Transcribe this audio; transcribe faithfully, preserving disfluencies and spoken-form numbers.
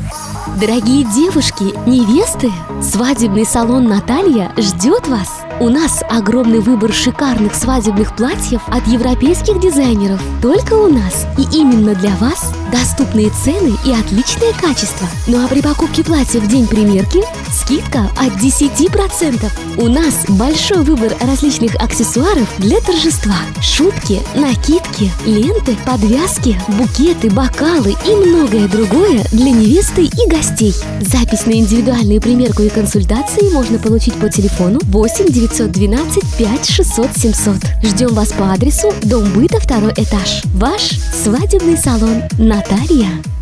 Дорогие девушки, невесты, свадебный салон «Наталья» ждет вас! У нас огромный выбор шикарных свадебных платьев от европейских дизайнеров. Только у нас и именно для вас доступные цены и отличное качество. Ну а при покупке платья в день примерки скидка от десяти процентов. У нас большой выбор различных аксессуаров для торжества. Шубки, накидки, ленты, подвязки, букеты, бокалы и многое другое для невесты и гостей. Запись на индивидуальную примерку и консультации можно получить по телефону восемь девятьсот двенадцать пять шестьсот семьсот. Ждем вас по адресу Дом быта, второй этаж. Ваш свадебный салон «Наталья».